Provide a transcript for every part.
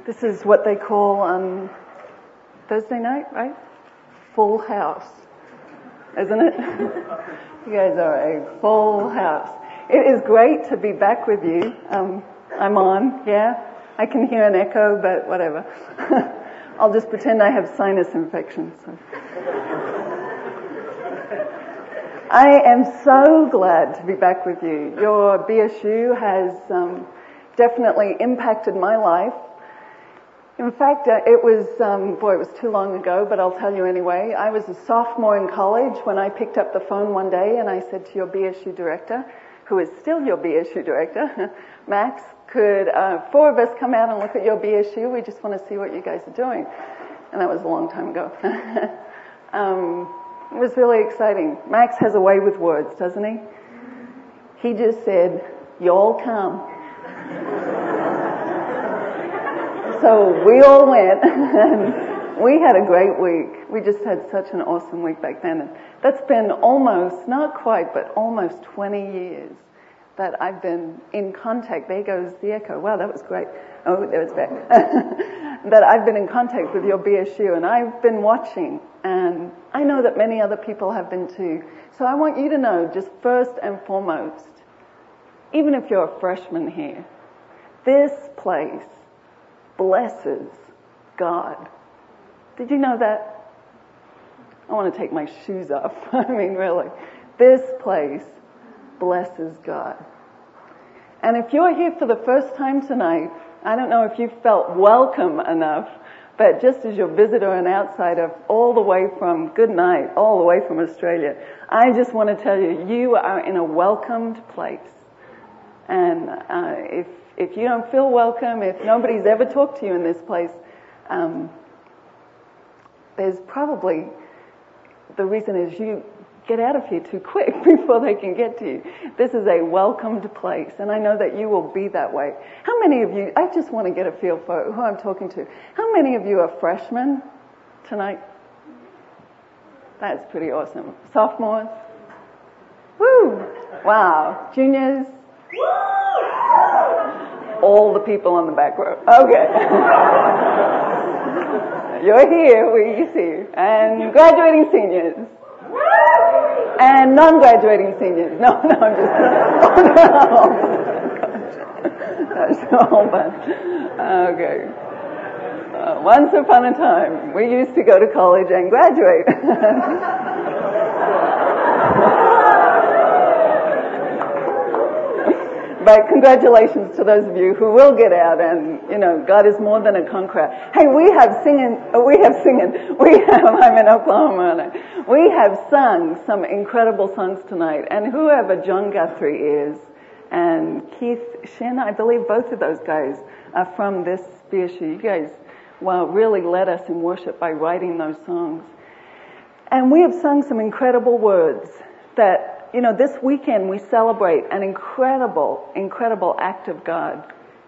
This is what they call Thursday night, right? Full house, isn't it? You guys are a full house. It is great to be back with you. I'm on, yeah? I can hear an echo, but whatever. I'll just pretend I have sinus infection. So. I am so glad to be back with you. Your BSU has definitely impacted my life. In fact, it was too long ago, but I'll tell you anyway. I was a sophomore in college when I picked up the phone one day and I said to your BSU director, who is still your BSU director, Max, could 4 of us come out and look at your BSU? We just want to see what you guys are doing. And that was a long time ago. It was really exciting. Max has a way with words, doesn't he? He just said, "Y'all come." So we all went, and we had a great week. We just had such an awesome week back then. And that's been almost, not quite, but almost 20 years that I've been in contact. There goes the echo. Wow, that was great. Oh, there it's back. That I've been in contact with your BSU, and I've been watching, and I know that many other people have been too. So I want you to know, just first and foremost, even if you're a freshman here, this place blesses God. Did you know that? I want to take my shoes off. I mean, really. This place blesses God. And if you're here for the first time tonight, I don't know if you felt welcome enough, but just as your visitor and outsider, all the way from good night, all the way from Australia, I just want to tell you, you are in a welcomed place. And if you don't feel welcome, if nobody's ever talked to you in this place, there's probably, the reason is you get out of here too quick before they can get to you. This is a welcomed place, and I know that you will be that way. How many of you, I just want to get a feel for who I'm talking to. How many of you are freshmen tonight? That's pretty awesome. Sophomores? Woo! Wow. Juniors? All the people on the back row. Okay. You're here, we see you. And graduating seniors. And non-graduating seniors. No, I'm just That's a whole bunch. Okay. Once upon a time, we used to go to college and graduate. But congratulations to those of you who will get out, and, you know, God is more than a conqueror. Hey, I'm in Oklahoma, we have sung some incredible songs tonight, and whoever John Guthrie is, and Keith Shin, I believe both of those guys are from this BSU. You guys, really led us in worship by writing those songs. And we have sung some incredible words that, you know, this weekend we celebrate an incredible, incredible act of God.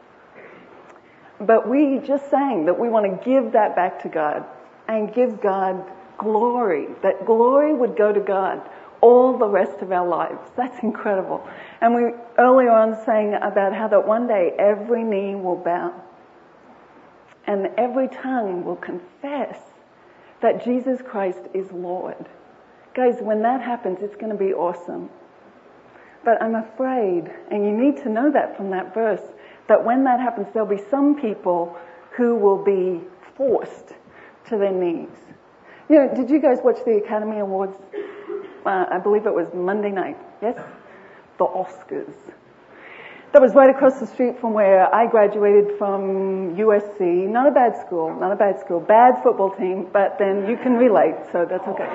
But we just sang that we want to give that back to God and give God glory, that glory would go to God all the rest of our lives. That's incredible. And we earlier on sang about how that one day every knee will bow and every tongue will confess that Jesus Christ is Lord. Guys, when that happens, it's going to be awesome. But I'm afraid, and you need to know that from that verse, that when that happens, there'll be some people who will be forced to their knees. You know, did you guys watch the Academy Awards? I believe it was Monday night. Yes? The Oscars. That was right across the street from where I graduated from USC. Not a bad school. Bad football team, but then you can relate, so that's okay.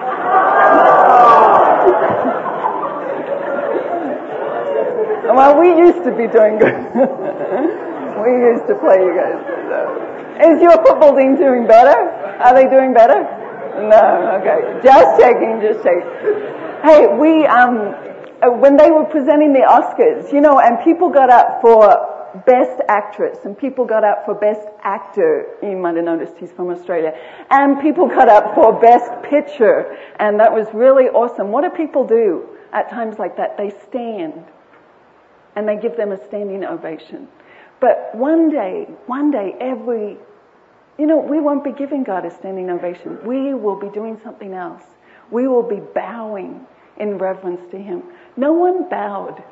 Well, we used to be doing good. We used to play, you guys. So. Is your football team doing better? Are they doing better? No, okay. Just checking. Hey, when they were presenting the Oscars, you know, and people got up for Best Actress, and people got up for Best Actor. You might have noticed he's from Australia. And people got up for Best Picture, and that was really awesome. What do people do at times like that? They stand, and they give them a standing ovation. But one day, every We won't be giving God a standing ovation. We will be doing something else. We will be bowing in reverence to Him. No one bowed.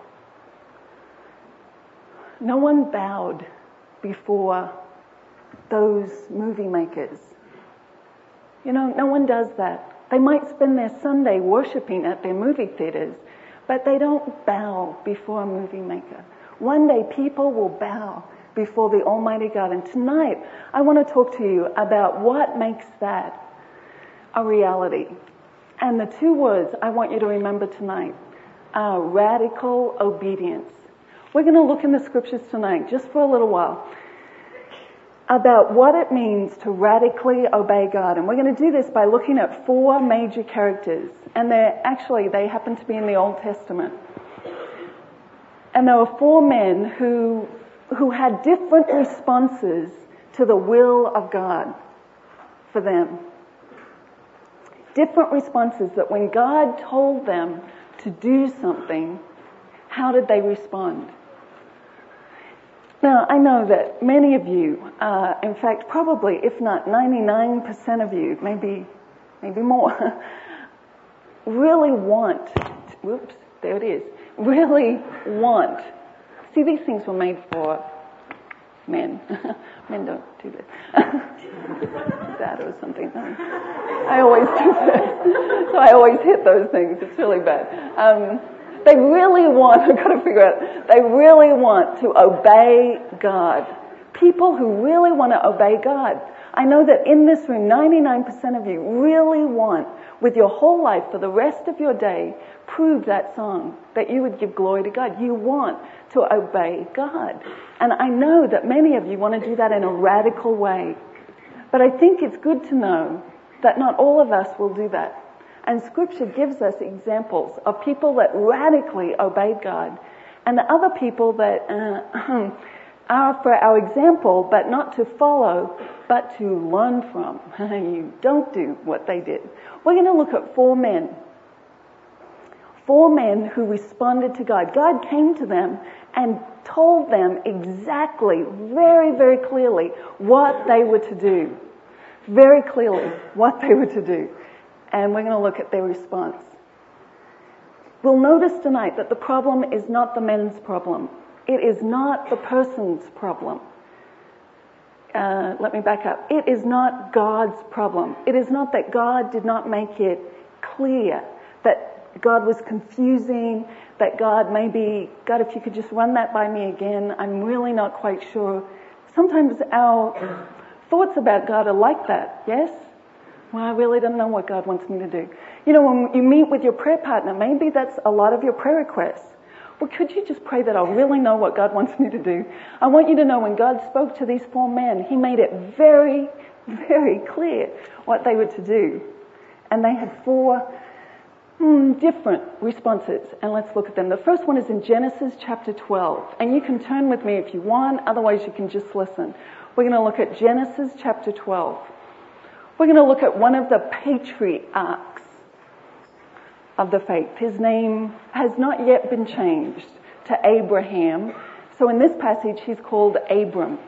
No one bowed before those movie makers. No one does that. They might spend their Sunday worshiping at their movie theaters, but they don't bow before a movie maker. One day people will bow before the Almighty God. And tonight I want to talk to you about what makes that a reality. And the two words I want you to remember tonight are radical obedience. We're going to look in the scriptures tonight, just for a little while, about what it means to radically obey God. And we're going to do this by looking at 4 major characters. And they happen to be in the Old Testament. And there were 4 men who had different responses to the will of God for them. Different responses that when God told them to do something, how did they respond? Now, I know that many of you, in fact, probably, if not 99% of you, maybe more, really want, really want. See, these things were made for men. Men don't do this. That or something. I always do that. So I always hit those things. It's really bad. They really want to obey God. People who really want to obey God. I know that in this room, 99% of you really want, with your whole life, for the rest of your day, prove that song, that you would give glory to God. You want to obey God. And I know that many of you want to do that in a radical way. But I think it's good to know that not all of us will do that. And Scripture gives us examples of people that radically obeyed God, and the other people that are for our example, but not to follow, but to learn from. You don't do what they did. We're going to look at 4 men. 4 men who responded to God. God came to them and told them exactly, very, very clearly, what they were to do. Very clearly, what they were to do. And we're going to look at their response. We'll notice tonight that the problem is not the men's problem. It is not the person's problem. Let me back up. It is not God's problem. It is not that God did not make it clear, that God was confusing, that God, if you could just run that by me again, I'm really not quite sure. Sometimes our thoughts about God are like that, yes? Well, I really don't know what God wants me to do. When you meet with your prayer partner, maybe that's a lot of your prayer requests. Well, could you just pray that I'll really know what God wants me to do? I want you to know when God spoke to these 4 men, He made it very, very clear what they were to do. And they had 4 different responses. And let's look at them. The first one is in Genesis chapter 12. And you can turn with me if you want, otherwise you can just listen. We're going to look at Genesis chapter 12. We're going to look at one of the patriarchs of the faith. His name has not yet been changed to Abraham. So in this passage, he's called Abram.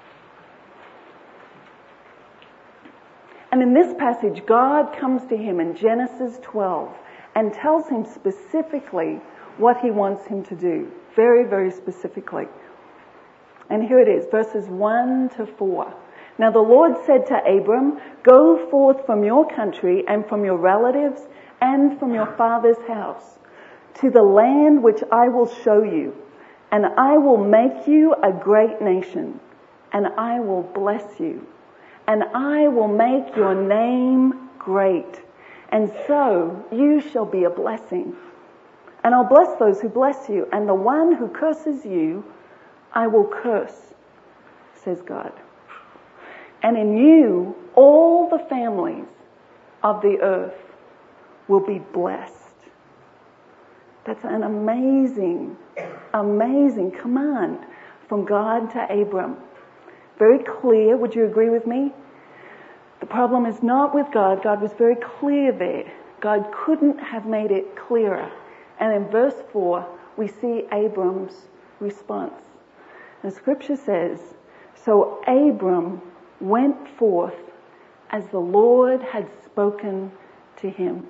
And in this passage, God comes to him in Genesis 12 and tells him specifically what He wants him to do. Very, very specifically. And here it is, verses 1 to 4. Now the Lord said to Abram, "Go forth from your country and from your relatives and from your father's house to the land which I will show you, and I will make you a great nation, and I will bless you, and I will make your name great, and so you shall be a blessing. And I'll bless those who bless you, and the one who curses you I will curse, says God. And in you, all the families of the earth will be blessed." That's an amazing, amazing command from God to Abram. Very clear, would you agree with me? The problem is not with God. God was very clear there. God couldn't have made it clearer. And in verse 4, we see Abram's response. And Scripture says, "So Abram went forth as the Lord had spoken to him.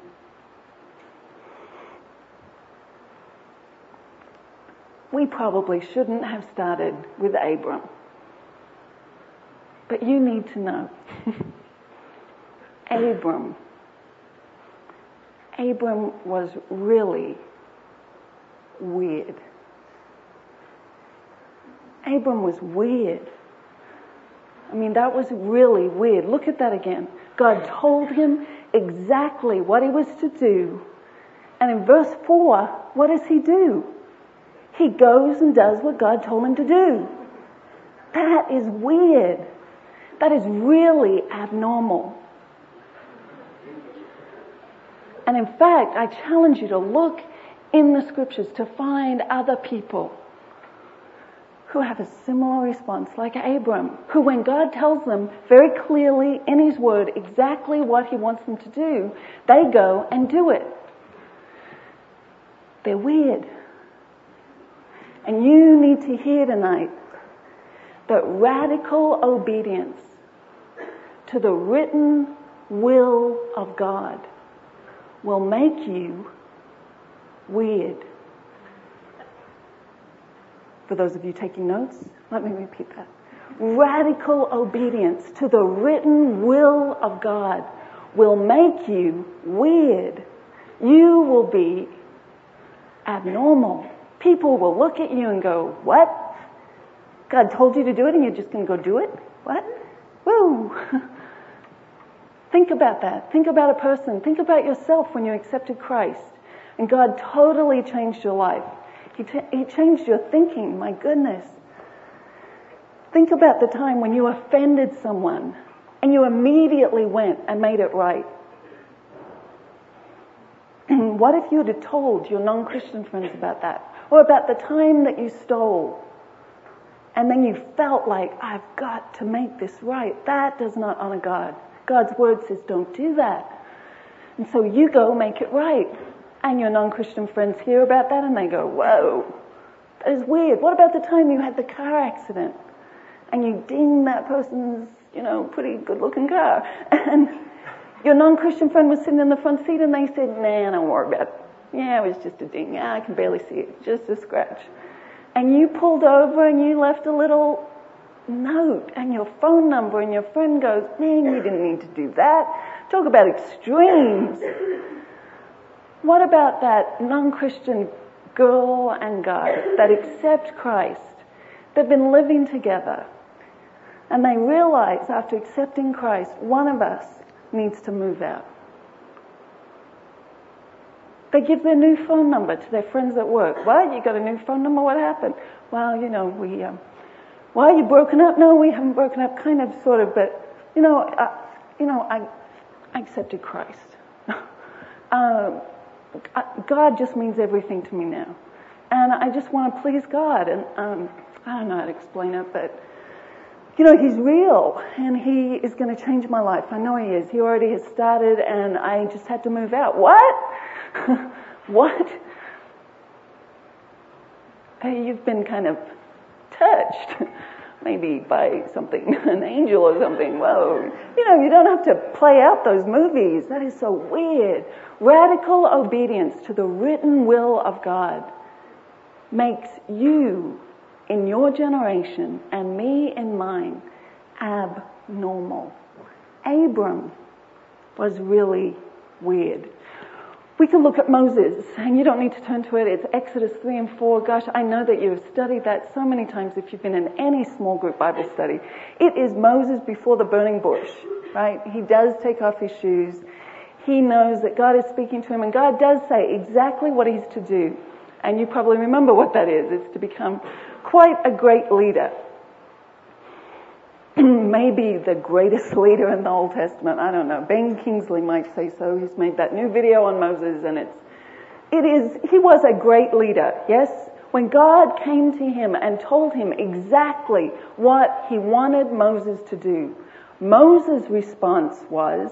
We probably shouldn't have started with Abram. But you need to know. Abram was really weird. Abram was weird. I mean, that was really weird. Look at that again. God told him exactly what he was to do. And in verse 4, what does he do? He goes and does what God told him to do. That is weird. That is really abnormal. And in fact, I challenge you to look in the scriptures to find other people who have a similar response like Abram, who when God tells them very clearly in his word exactly what he wants them to do, they go and do it. They're weird. And you need to hear tonight that radical obedience to the written will of God will make you weird. For those of you taking notes, let me repeat that. Radical obedience to the written will of God will make you weird. You will be abnormal. People will look at you and go, what? God told you to do it and you're just going to go do it? What? Woo! Think about that. Think about a person. Think about yourself when you accepted Christ and God totally changed your life. He changed your thinking, my goodness. Think about the time when you offended someone and you immediately went and made it right. What if you had told your non-Christian friends about that? Or about the time that you stole and then you felt like, I've got to make this right. That does not honor God. God's word says don't do that. And so you go make it right. And your non-Christian friends hear about that and they go, whoa, that is weird. What about the time you had the car accident and you dinged that person's, pretty good-looking car? And your non-Christian friend was sitting in the front seat and they said, nah, don't worry about it. Yeah, it was just a ding. Yeah, I can barely see it. Just a scratch. And you pulled over and you left a little note and your phone number and your friend goes, man, you didn't need to do that. Talk about extremes. What about that non-Christian girl and guy that accept Christ? They've been living together and they realize after accepting Christ, one of us needs to move out. They give their new phone number to their friends at work. What? You got a new phone number? What happened? Well, why are you broken up? No, we haven't broken up, kind of, sort of, but, I accepted Christ. God just means everything to me now. And I just want to please God. And I don't know how to explain it, but, He's real and He is going to change my life. I know He is. He already has started and I just had to move out. What? What? Hey, you've been kind of touched. Maybe by something, an angel or something. Whoa. You don't have to play out those movies. That is so weird. Radical obedience to the written will of God makes you in your generation and me in mine abnormal. Abram was really weird. We can look at Moses, and you don't need to turn to it. It's Exodus 3 and 4. Gosh, I know that you've studied that so many times if you've been in any small group Bible study. It is Moses before the burning bush, right? He does take off his shoes. He knows that God is speaking to him, and God does say exactly what he's to do. And you probably remember what that is. It's to become quite a great leader. Maybe the greatest leader in the Old Testament. I don't know. Ben Kingsley might say so. He's made that new video on Moses and he was a great leader, yes? When God came to him and told him exactly what he wanted Moses to do, Moses' response was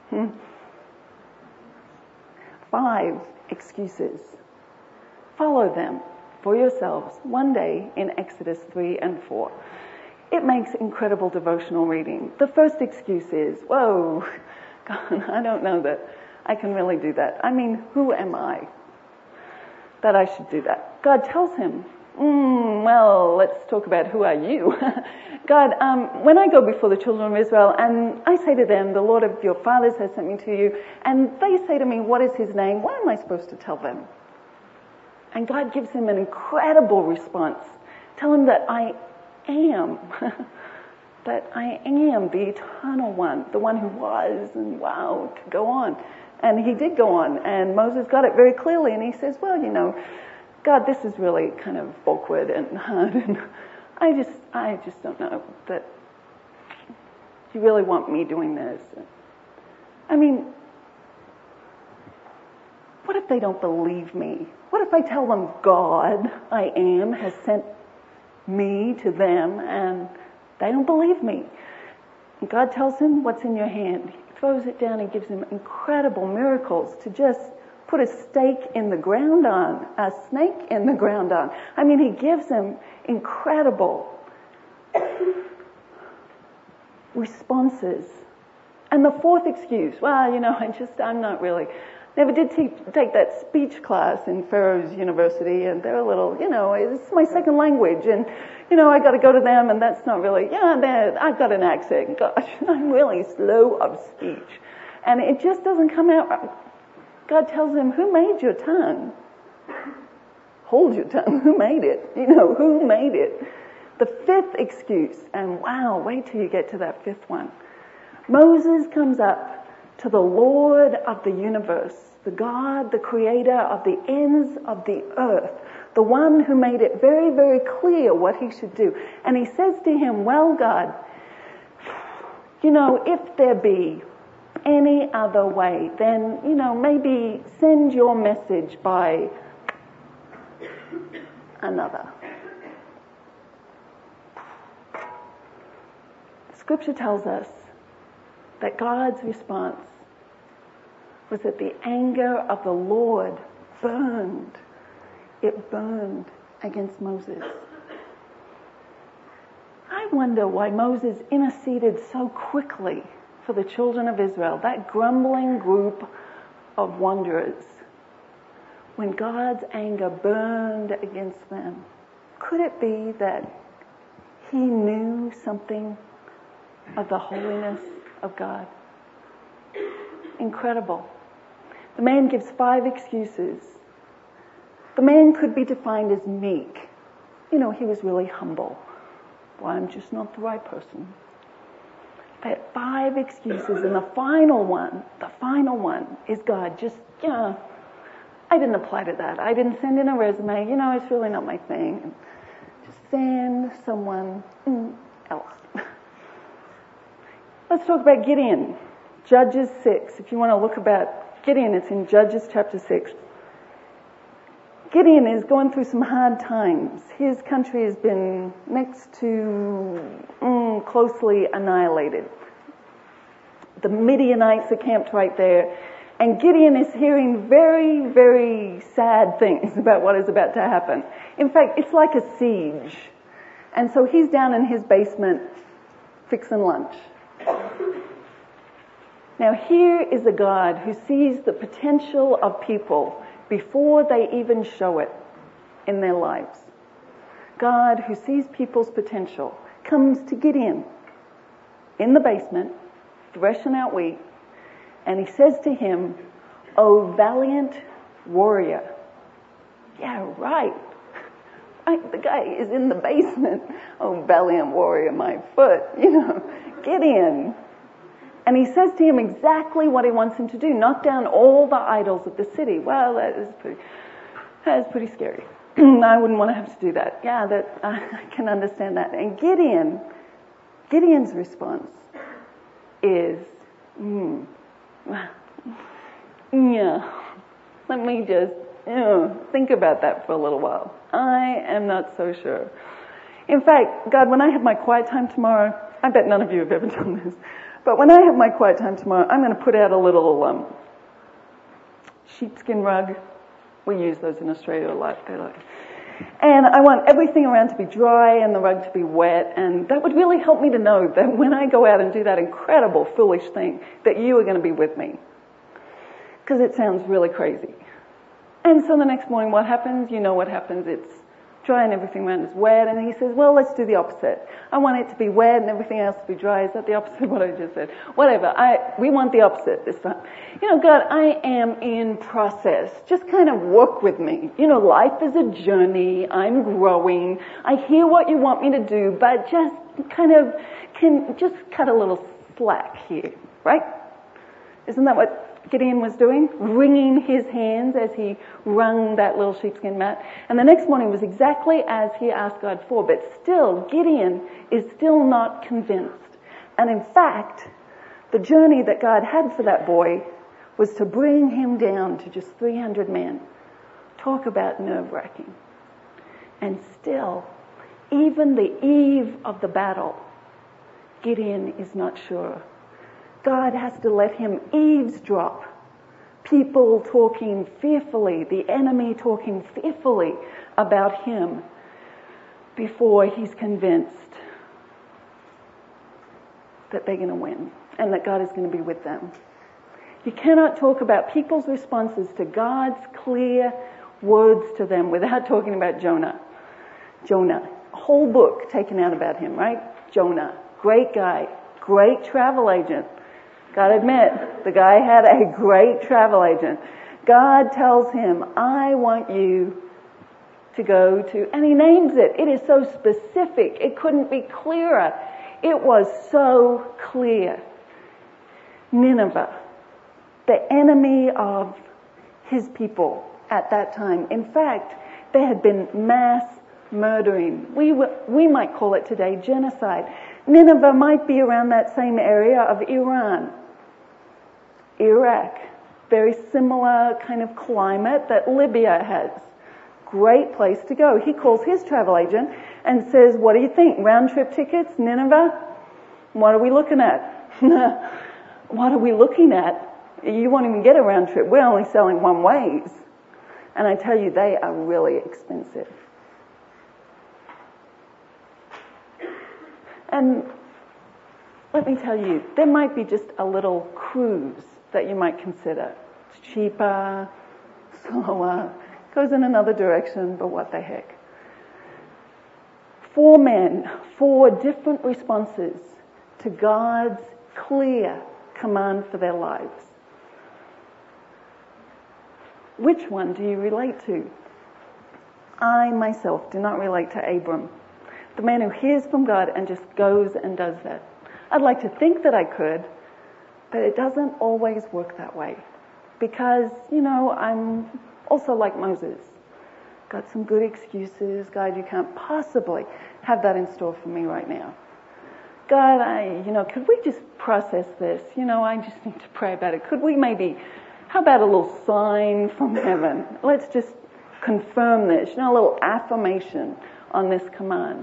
5 excuses. Follow them for yourselves one day in Exodus 3 and 4. It makes incredible devotional reading. The first excuse is, whoa, God, I don't know that I can really do that. I mean, who am I that I should do that? God tells him, well, let's talk about who are you? God, when I go before the children of Israel and I say to them, the Lord of your fathers has sent me to you, and they say to me, what is his name? What am I supposed to tell them? And God gives him an incredible response. Tell him that I am, that I am the eternal one, the one who was, and wow, to go on. And he did go on, and Moses got it very clearly, and he says, well, God, this is really kind of awkward and hard, and I just don't know that you really want me doing this. I mean, what if they don't believe me? What if I tell them God, I am, has sent me to them and they don't believe me? And God tells him, what's in your hand? He throws it down and gives him incredible miracles to just put a stake in the ground on, a snake in the ground on. I mean, he gives him incredible responses. And the fourth excuse, well, I'm not really, never did take that speech class in Pharaoh's University, and they're a little, it's my second language, and, I got to go to them, and that's not really, I've got an accent, gosh, I'm really slow of speech. And it just doesn't come out. God tells him, who made your tongue? Hold your tongue. Who made it? Who made it? The fifth excuse, and wow, wait till you get to that fifth one. Moses comes up to the Lord of the universe, the God, the creator of the ends of the earth, the one who made it very, very clear what he should do. And he says to him, well, God, if there be any other way, then, maybe send your message by another. Scripture tells us that God's response was that the anger of the Lord burned. It burned against Moses. I wonder why Moses interceded so quickly for the children of Israel, that grumbling group of wanderers, when God's anger burned against them. Could it be that he knew something of the holiness of God? Incredible. The man gives 5 excuses. The man could be defined as meek. He was really humble. Well, I'm just not the right person. But 5 excuses, and the final one is God. I didn't apply to that. I didn't send in a resume. It's really not my thing. Just send someone else. Let's talk about Gideon. Judges 6. If you want to look about Gideon, it's in Judges chapter 6. Gideon is going through some hard times. His country has been next to closely annihilated. The Midianites are camped right there. And Gideon is hearing very, very sad things about what is about to happen. In fact, it's like a siege. And so he's down in his basement fixing lunch. Now here is a God who sees the potential of people before they even show it in their lives. God who sees people's potential comes to Gideon in the basement, threshing out wheat, and he says to him, "O valiant warrior." Yeah, right. The guy is in the basement. "Oh, valiant warrior, my foot." Gideon. And he says to him exactly what he wants him to do. Knock down all the idols of the city. Well, that is pretty scary. I wouldn't want to have to do that. Yeah, I can understand that. And Gideon's response is, yeah, let me just think about that for a little while. I am not so sure. In fact, God, when I have my quiet time tomorrow, I bet none of you have ever done this, but when I have my quiet time tomorrow, I'm going to put out a little sheepskin rug. We use those in Australia a lot. They're like, And I want everything around to be dry and the rug to be wet, and that would really help me to know that when I go out and do that incredible, foolish thing, that you are going to be with me. Because it sounds really crazy. And so the next morning, what happens? You know what happens. It's dry and everything around is wet. And he says, well, let's do the opposite. I want it to be wet and everything else to be dry. Is that the opposite of what I just said? Whatever. We want the opposite this time. God, I am in process. Just kind of work with me. Life is a journey. I'm growing. I hear what you want me to do, but just can cut a little slack here, right? Isn't that what Gideon was doing? Wringing his hands as he wrung that little sheepskin mat. And the next morning was exactly as he asked God for. But still, Gideon is still not convinced. And in fact, the journey that God had for that boy was to bring him down to just 300 men. Talk about nerve-wracking. And still, even the eve of the battle, Gideon is not sure. God has to let him eavesdrop. People talking fearfully, the enemy talking fearfully about him before he's convinced that they're going to win and that God is going to be with them. You cannot talk about people's responses to God's clear words to them without talking about Jonah. Jonah, a whole book taken out about him, right? Jonah, great guy, great travel agent. Gotta admit, the guy had a great travel agent. God tells him, I want you to go to, and he names it. It is so specific. It couldn't be clearer. It was so clear. Nineveh, the enemy of his people at that time. In fact, there had been mass murdering. We might call it today genocide. Nineveh might be around that same area of Iran. Iraq, very similar kind of climate that Libya has. Great place to go. He calls his travel agent and says, what do you think? Round trip tickets, Nineveh? What are we looking at? What are we looking at? You won't even get a round trip. We're only selling one ways. And I tell you, they are really expensive. And let me tell you, there might be just a little cruise that you might consider. It's cheaper, slower, goes in another direction, but what the heck. 4 men, 4 different responses to God's clear command for their lives. Which one do you relate to? I myself do not relate to Abram, the man who hears from God and just goes and does that. I'd like to think that I could, but it doesn't always work that way. Because, I'm also like Moses. Got some good excuses. God, you can't possibly have that in store for me right now. God, could we just process this? I just need to pray about it. Could we how about a little sign from heaven? Let's just confirm this, a little affirmation on this command.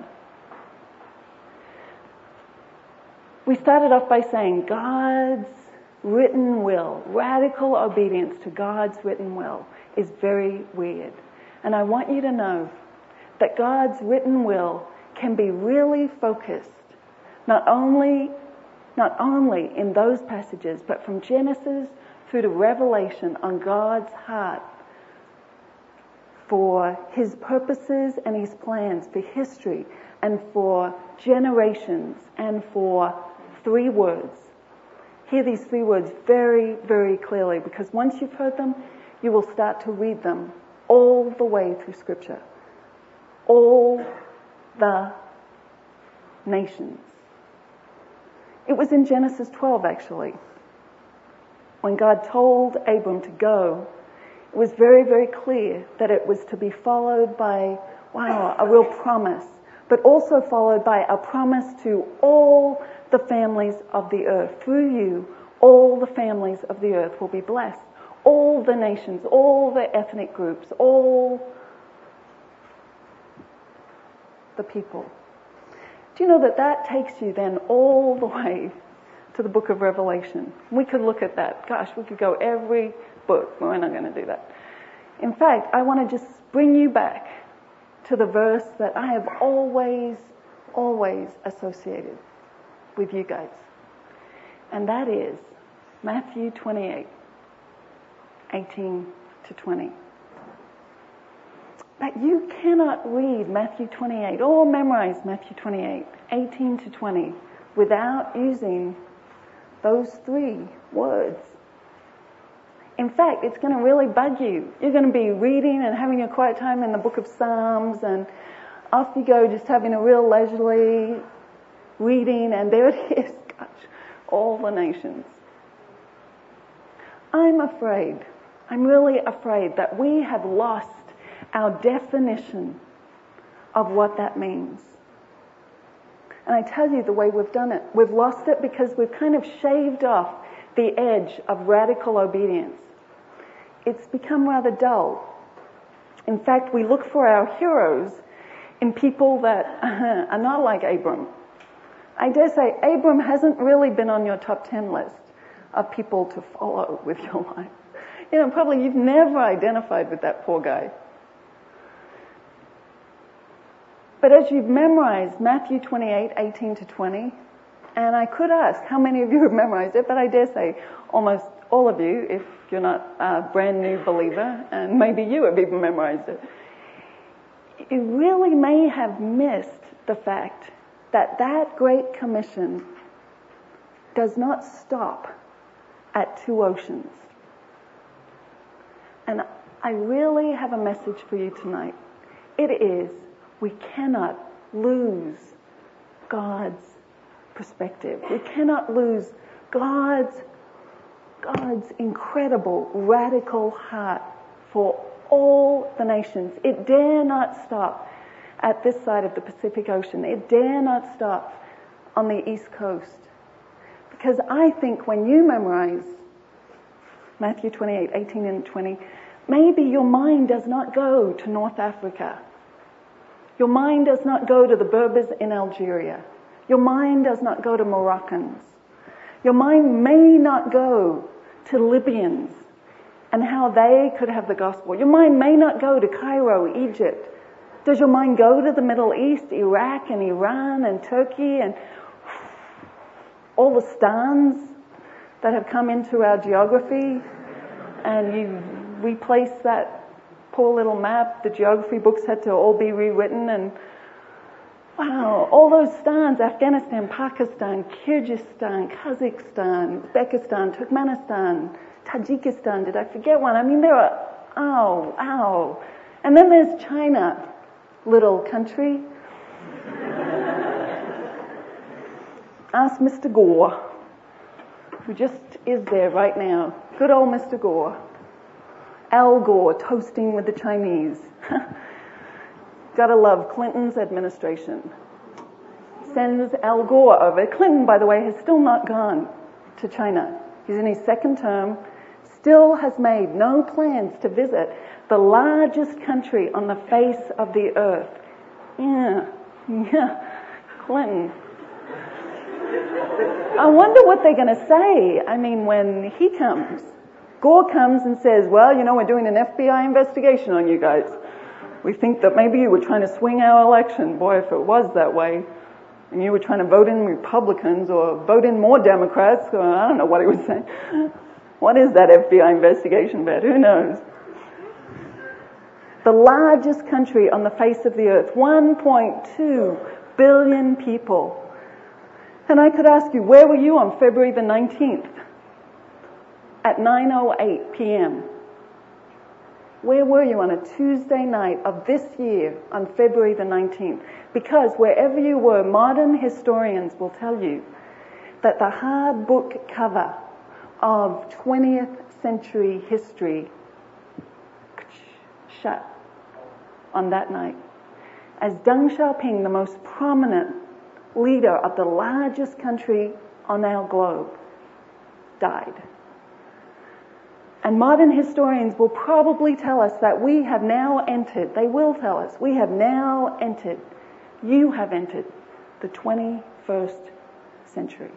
We started off by saying God's written will, radical obedience to God's written will is very weird. And I want you to know that God's written will can be really focused, not only in those passages, but from Genesis through to Revelation on God's heart for his purposes and his plans for history and for generations and for 3 words. Hear these 3 words very, very clearly, because once you've heard them, you will start to read them all the way through Scripture. All the nations. It was in Genesis 12, actually. When God told Abram to go, it was very, very clear that it was to be followed by, a real promise, but also followed by a promise to all the families of the earth. Through you, all the families of the earth will be blessed. All the nations, all the ethnic groups, all the people. Do you know that takes you then all the way to the book of Revelation? We could look at that. Gosh, we could go every book. We're not going to do that. In fact, I want to just bring you back to the verse that I have always associated with you guys. And that is Matthew 28, 18 to 20. But you cannot read Matthew 28 or memorize Matthew 28, 18 to 20 without using those 3 words. In fact, it's going to really bug you. You're going to be reading and having a quiet time in the book of Psalms, and off you go just having a real leisurely reading, and there it is, gosh, all the nations. I'm really afraid that we have lost our definition of what that means. And I tell you the way we've done it. We've lost it because we've kind of shaved off the edge of radical obedience. It's become rather dull. In fact, we look for our heroes in people that are not like Abram. I dare say Abram hasn't really been on your top 10 list of people to follow with your life. Probably you've never identified with that poor guy. But as you've memorized Matthew 28, 18 to 20, and I could ask how many of you have memorized it, but I dare say almost all of you, if you're not a brand new believer, and maybe you have even memorized it, you really may have missed the fact that that Great Commission does not stop at 2 oceans. And I really have a message for you tonight. It is, we cannot lose God's perspective. We cannot lose God's incredible, radical heart for all the nations. It dare not stop at this side of the Pacific Ocean. It dare not stop on the East Coast. Because I think when you memorize Matthew 28, 18 and 20, maybe your mind does not go to North Africa. Your mind does not go to the Berbers in Algeria. Your mind does not go to Moroccans. Your mind may not go to Libyans and how they could have the gospel. Your mind may not go to Cairo, Egypt. Does your mind go to the Middle East, Iraq and Iran and Turkey and all the stans that have come into our geography? And you replace that poor little map. The geography books had to all be rewritten, and wow, all those stans, Afghanistan, Pakistan, Kyrgyzstan, Kazakhstan, Uzbekistan, Turkmenistan, Tajikistan, did I forget one? I mean, there are, ow. And then there's China, little country. Ask Mr. Gore, who just is there right now. Good old Mr. Gore. Al Gore toasting with the Chinese. Gotta love Clinton's administration. Sends Al Gore over. Clinton, by the way, has still not gone to China. He's in his 2nd term, still has made no plans to visit the largest country on the face of the earth. Yeah, Clinton. I wonder what they're going to say. I mean, when he comes, Gore comes and says, well, we're doing an FBI investigation on you guys. We think that maybe you were trying to swing our election. Boy, if it was that way, and you were trying to vote in Republicans or vote in more Democrats, or I don't know what he was saying. What is that FBI investigation about? Who knows? The largest country on the face of the earth, 1.2 billion people. And I could ask you, where were you on February the 19th? At 9:08 p.m. Where were you on a Tuesday night of this year on February the 19th? Because wherever you were, modern historians will tell you that the hard book cover of 20th century history shut on that night. As Deng Xiaoping, the most prominent leader of the largest country on our globe, died. And modern historians will probably tell us that we have now entered, they will tell us, we have now entered, you have entered the 21st century.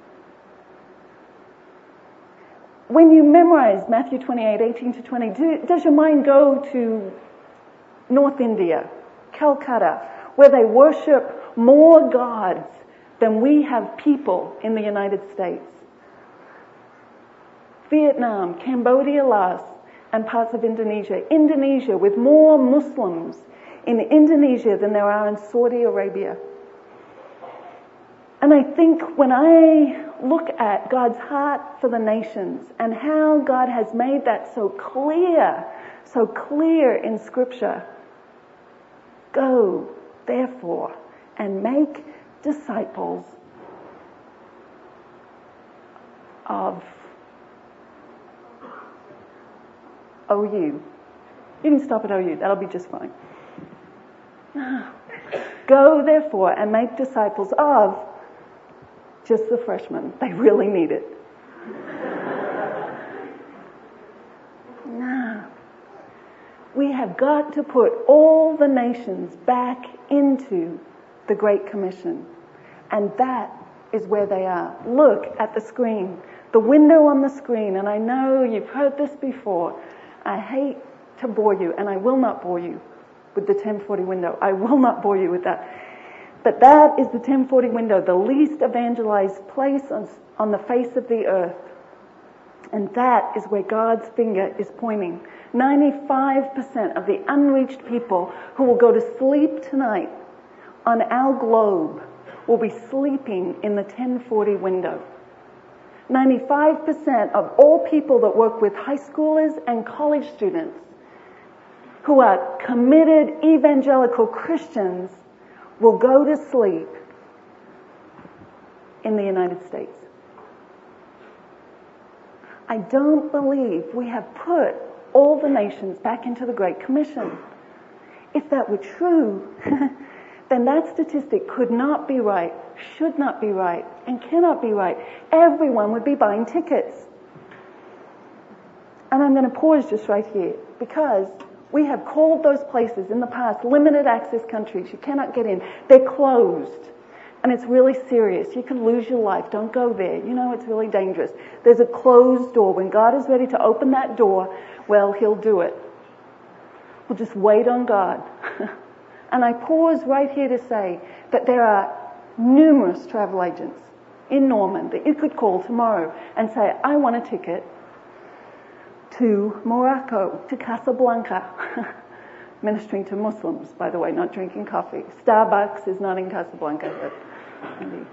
When you memorize Matthew 28, 18 to 20, does your mind go to North India, Calcutta, where they worship more gods than we have people in the United States. Vietnam, Cambodia, Laos, and parts of Indonesia. Indonesia, with more Muslims in Indonesia than there are in Saudi Arabia. And I think when I look at God's heart for the nations and how God has made that so clear in Scripture, go, therefore, and make disciples of OU. You can stop at OU, that'll be just fine. Go, therefore, and make disciples of just the freshmen. They really need it. No. We have got to put all the nations back into the Great Commission. And that is where they are. Look at the screen. The window on the screen. And I know you've heard this before. I hate to bore you, and I will not bore you with the 1040 window. I will not bore you with that. But that is the 1040 window, the least evangelized place on the face of the earth. And that is where God's finger is pointing. 95% of the unreached people who will go to sleep tonight on our globe will be sleeping in the 1040 window. 95% of all people that work with high schoolers and college students who are committed evangelical Christians will go to sleep in the United States. I don't believe we have put all the nations back into the Great Commission. If that were true, then that statistic could not be right, should not be right, and cannot be right. Everyone would be buying tickets. And I'm going to pause just right here, because we have called those places in the past limited access countries. You cannot get in. They're closed. And it's really serious. You could lose your life. Don't go there. You know, it's really dangerous. There's a closed door. When God is ready to open that door, well, He'll do it. We'll just wait on God. And I pause right here to say that there are numerous travel agents in Norman that you could call tomorrow and say, I want a ticket to Morocco, to Casablanca. Ministering to Muslims, by the way, not drinking coffee. Starbucks is not in Casablanca, but maybe.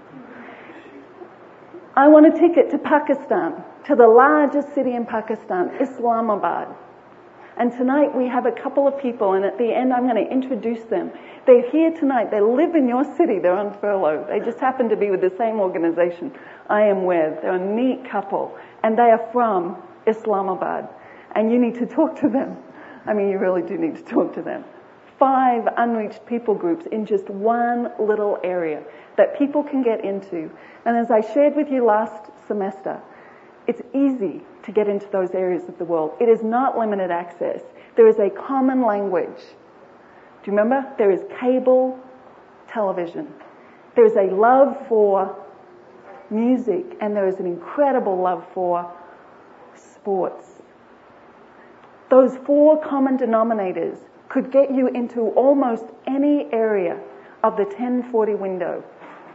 I want a ticket to Pakistan, to the largest city in Pakistan, Islamabad. And tonight we have a couple of people, and at the end I'm going to introduce them. They're here tonight. They live in your city. They're on furlough. They just happen to be with the same organization I am with. They're a neat couple, and they are from Islamabad. And you need to talk to them. I mean, you really do need to talk to them. 5 unreached people groups in just one little area that people can get into. And as I shared with you last semester, it's easy to get into those areas of the world. It is not limited access. There is a common language. Do you remember? There is cable television. There is a love for music, and there is an incredible love for sports. Those 4 common denominators could get you into almost any area of the 1040 window.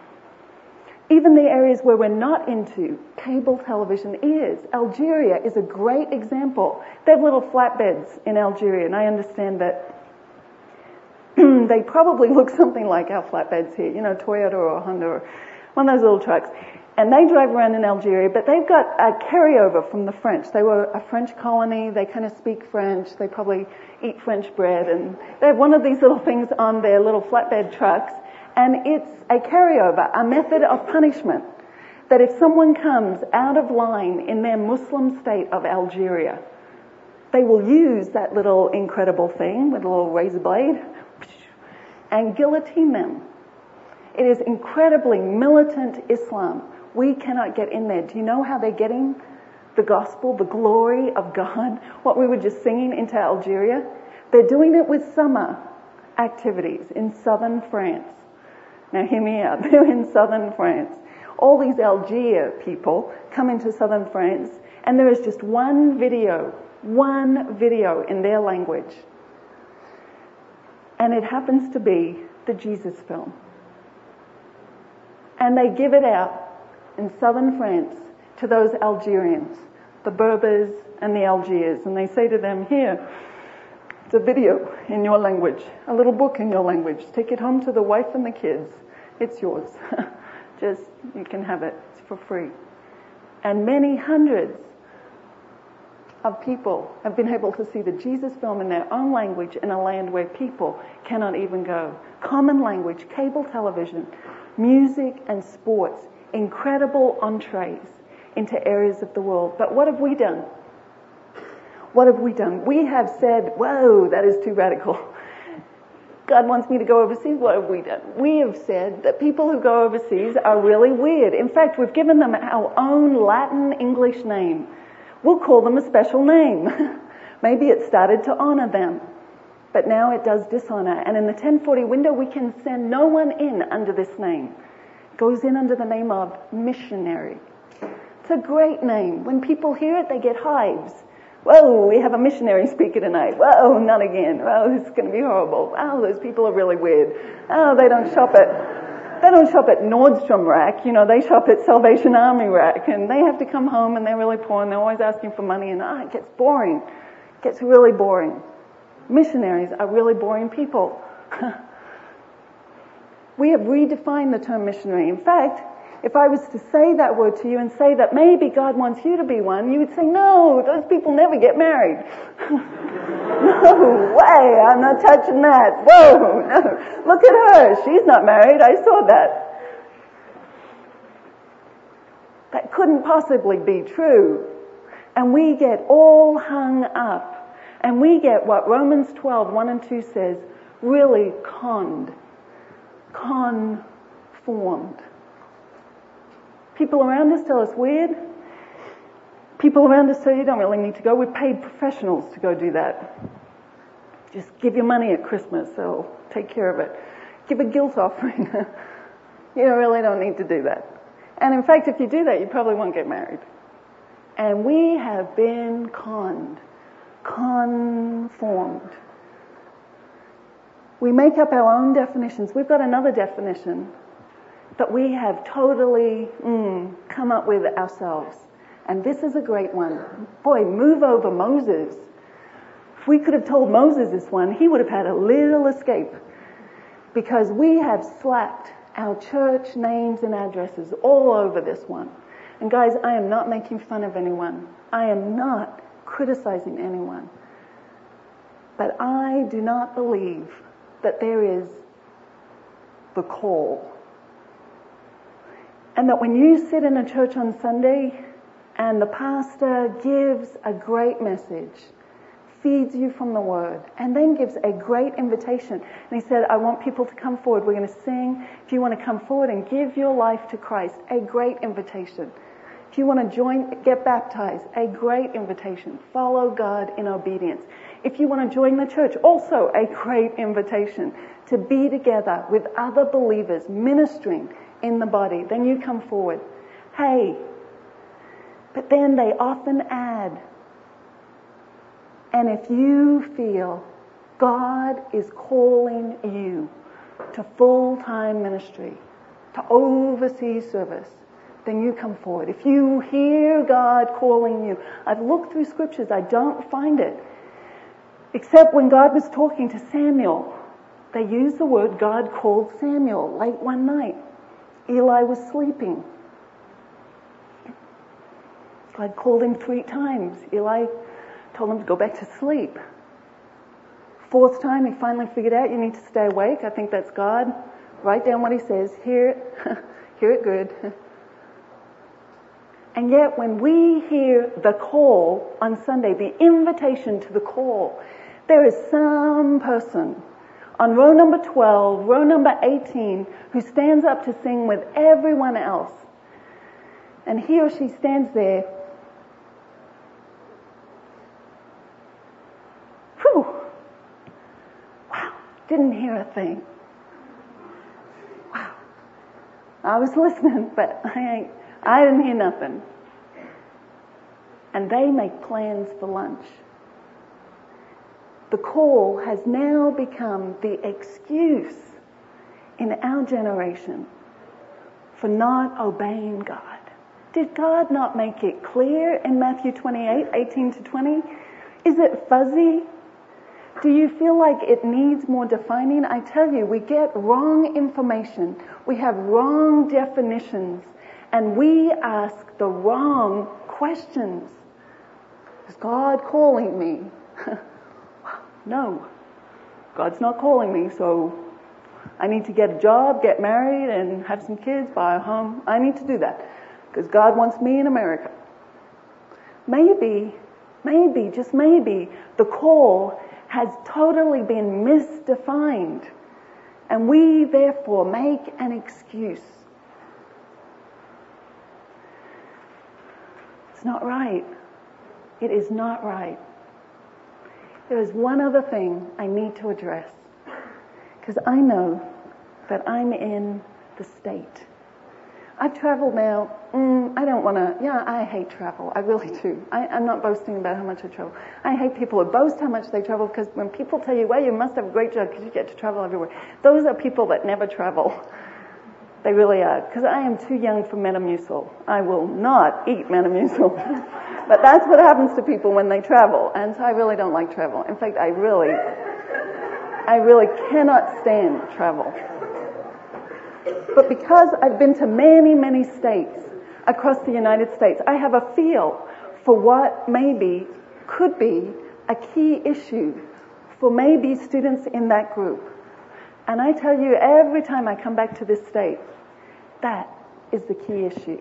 Even the areas where we're not into, cable television is. Algeria is a great example. They have little flatbeds in Algeria, and I understand that they probably look something like our flatbeds here, you know, Toyota or Honda or one of those little trucks. And they drive around in Algeria, but they've got a carryover from the French. They were a French colony. They kind of speak French. They probably eat French bread. And they have one of these little things on their little flatbed trucks. And it's a carryover, a method of punishment. That if someone comes out of line in their Muslim state of Algeria, they will use that little incredible thing with a little razor blade and guillotine them. It is incredibly militant Islam. We cannot get in there. Do you know how they're getting the gospel, the glory of God, what we were just singing, into Algeria? They're doing it with summer activities in southern France. Now hear me out. They're in southern France. All these Algiers people come into southern France, and there is just one video in their language. And it happens to be the Jesus film. And they give it out in southern France to those Algerians, the Berbers and the Algiers. And they say to them, here, it's a video in your language, a little book in your language. Take it home to the wife and the kids. It's yours. Just, you can have it. It's for free. And many hundreds of people have been able to see the Jesus film in their own language in a land where people cannot even go. Common language, cable television, music and sports, incredible entrees into areas of the world. But what have we done? What have we done? We have said, whoa, that is too radical. God wants me to go overseas. What have we done? We have said that people who go overseas are really weird. In fact, we've given them our own Latin English name. We'll call them a special name. Maybe it started to honor them, but now it does dishonor. And in the 1040 window, we can send no one in under this name. It goes in under the name of missionary. It's a great name. When people hear it, they get hives. Whoa, we have a missionary speaker tonight. Whoa, not again. Whoa, this is going to be horrible. Oh, those people are really weird. Oh, they don't shop at Nordstrom Rack. You know, they shop at Salvation Army Rack, and they have to come home and they're really poor and they're always asking for money, and it gets boring. It gets really boring. Missionaries are really boring people. We have redefined the term missionary. In fact, if I was to say that word to you and say that maybe God wants you to be one, you would say, no, those people never get married. No way, I'm not touching that. Whoa, no. Look at her, she's not married, I saw that. That couldn't possibly be true. And we get all hung up. And we get what Romans 12, 1 and 2 says, really conformed. People around us tell us weird. People around us say you don't really need to go. We've paid professionals to go do that. Just give your money at Christmas, they'll take care of it. Give a guilt offering. You really don't need to do that. And in fact, if you do that, you probably won't get married. And we have been conformed. We make up our own definitions. We've got another definition that we have totally come up with ourselves. And this is a great one. Boy, move over Moses. If we could have told Moses this one, he would have had a little escape. Because we have slapped our church names and addresses all over this one. And guys, I am not making fun of anyone. I am not criticizing anyone. But I do not believe that there is the call. And that when you sit in a church on Sunday and the pastor gives a great message, feeds you from the Word, and then gives a great invitation. And he said, I want people to come forward. We're going to sing. If you want to come forward and give your life to Christ, a great invitation. If you want to join, get baptized, a great invitation. Follow God in obedience. If you want to join the church, also a great invitation to be together with other believers ministering in the body. Then you come forward. Hey, but then they often add, and if you feel God is calling you to full-time ministry, to overseas service, then you come forward. If you hear God calling you, I've looked through scriptures, I don't find it. Except when God was talking to Samuel, they used the word God called Samuel late one night. Eli was sleeping. God called him 3 times. Eli told him to go back to sleep. 4th time, he finally figured out, you need to stay awake. I think that's God. Write down what he says. Hear it. Hear it good. And yet, when we hear the call on Sunday, the invitation to the call, there is some person on row number 12, row number 18, who stands up to sing with everyone else. And he or she stands there. Whew! Wow, didn't hear a thing. Wow. I was listening, but I didn't hear nothing. And they make plans for lunch. The call has now become the excuse in our generation for not obeying God. Did God not make it clear in Matthew 28, 18 to 20? Is it fuzzy? Do you feel like it needs more defining? I tell you, we get wrong information. We have wrong definitions. And we ask the wrong questions. Is God calling me? No. God's not calling me, so I need to get a job, get married, and have some kids, buy a home. I need to do that because God wants me in America. Maybe, just maybe, the call has totally been misdefined, and we therefore make an excuse. It's not right. It is not right. There is one other thing I need to address, because I know that I'm in the state. I've traveled now, I don't want to, I hate travel. I really do. I'm not boasting about how much I travel. I hate people who boast how much they travel, because when people tell you, well, you must have a great job because you get to travel everywhere. Those are people that never travel. They really are. Because I am too young for Metamucil. I will not eat Metamucil. But that's what happens to people when they travel. And so I really don't like travel. In fact, I really cannot stand travel. But because I've been to many, many states across the United States, I have a feel for what maybe could be a key issue for maybe students in that group. And I tell you, every time I come back to this state, that is the key issue.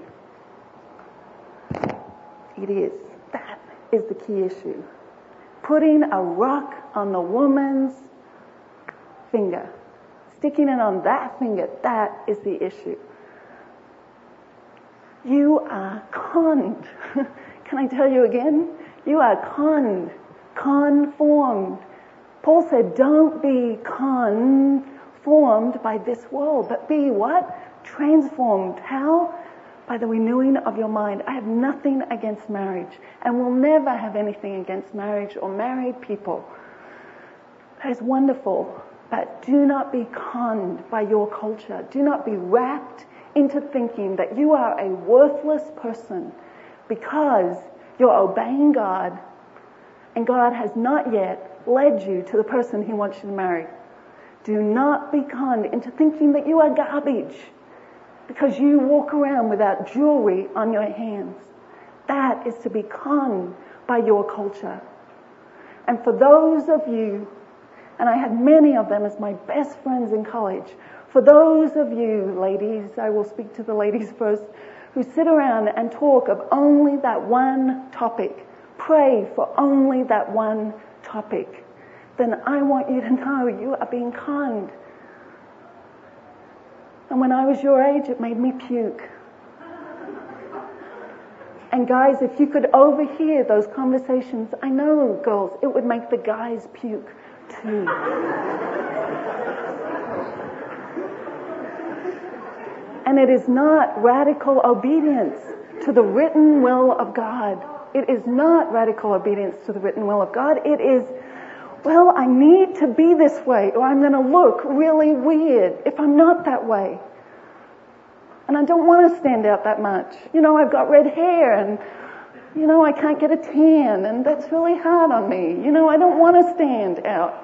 It is. That is the key issue. Putting a rock on the woman's finger. Sticking it on that finger, that is the issue. You are conned. Can I tell you again? You are conned, conformed. Paul said, don't be conformed by this world, but be what? Transformed. How? By the renewing of your mind. I have nothing against marriage, and will never have anything against marriage or married people. That is wonderful. But do not be conned by your culture. Do not be wrapped into thinking that you are a worthless person because you're obeying God and God has not yet led you to the person He wants you to marry. Do not be conned into thinking that you are garbage because you walk around without jewelry on your hands. That is to be conned by your culture. And for those of you, and I had many of them as my best friends in college. For those of you ladies, I will speak to the ladies first, who sit around and talk of only that one topic, pray for only that one topic, then I want you to know you are being conned. And when I was your age, it made me puke. And guys, if you could overhear those conversations, I know, girls, it would make the guys puke too. And it is not radical obedience to the written will of God. It is not radical obedience to the written will of God. It is, well, I need to be this way or I'm going to look really weird if I'm not that way. And I don't want to stand out that much. I've got red hair and I can't get a tan, and that's really hard on me. I don't want to stand out.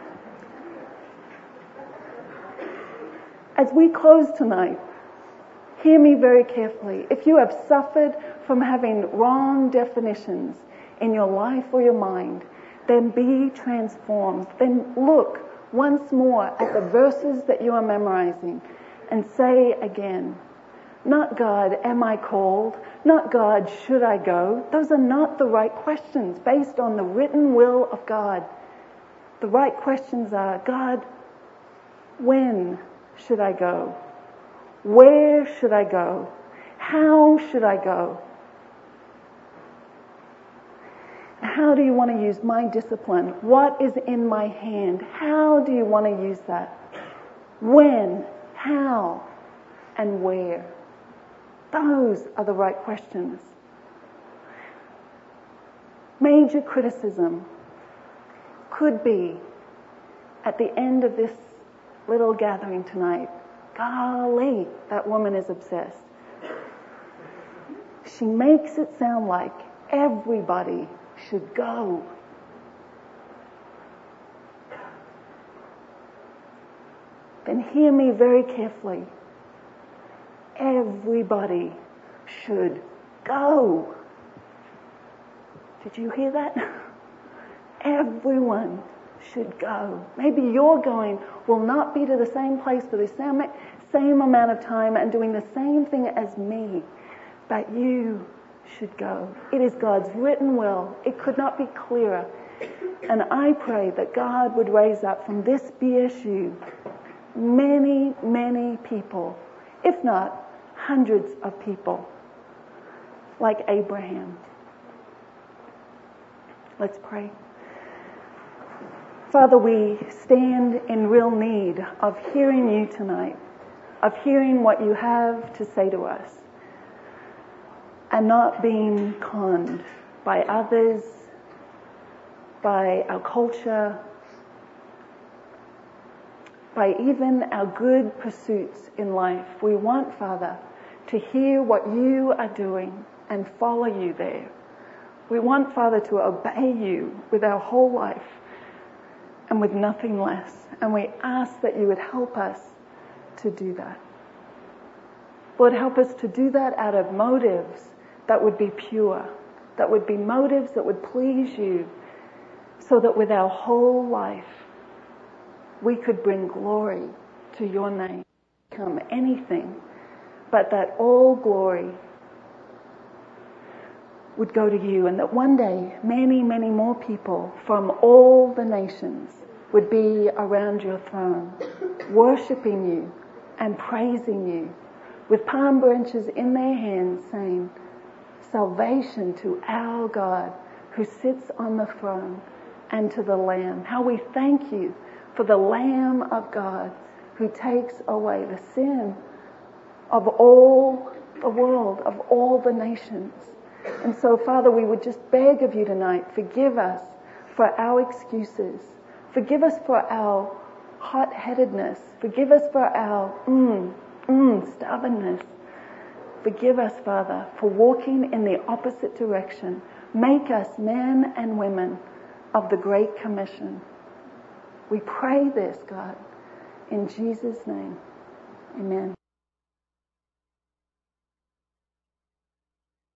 As we close tonight, hear me very carefully. If you have suffered from having wrong definitions in your life or your mind, then be transformed. Then look once more at the verses that you are memorizing and say again, not God, am I called? Not God, should I go? Those are not the right questions based on the written will of God. The right questions are, God, when should I go? Where should I go? How should I go? How do you want to use my discipline? What is in my hand? How do you want to use that? When, how, and where? Those are the right questions. Major criticism could be at the end of this little gathering tonight, golly, that woman is obsessed. She makes it sound like everybody should go. Then hear me very carefully. Everybody should go. Did you hear that? Everyone should go. Maybe your going will not be to the same place for the same amount of time and doing the same thing as me, but you should go. It is God's written will. It could not be clearer. And I pray that God would raise up from this BSU many, many people, if not hundreds of people, like Abraham. Let's pray. Father, we stand in real need of hearing you tonight, of hearing what you have to say to us, and not being conned by others, by our culture, by even our good pursuits in life. We want, Father, to hear what you are doing and follow you there. We want, Father, to obey you with our whole life and with nothing less. And we ask that you would help us to do that. Lord, help us to do that out of motives that would be pure, that would be motives that would please you, so that with our whole life we could bring glory to your name. Come anything, but that all glory would go to you, and that one day many, many more people from all the nations would be around your throne, worshiping you and praising you with palm branches in their hands, saying, salvation to our God who sits on the throne and to the Lamb. How we thank you for the Lamb of God who takes away the sin of all the world, of all the nations. And so, Father, we would just beg of you tonight, forgive us for our excuses. Forgive us for our hot-headedness. Forgive us for our stubbornness. Forgive us, Father, for walking in the opposite direction. Make us men and women of the Great Commission. We pray this, God, in Jesus' name. Amen.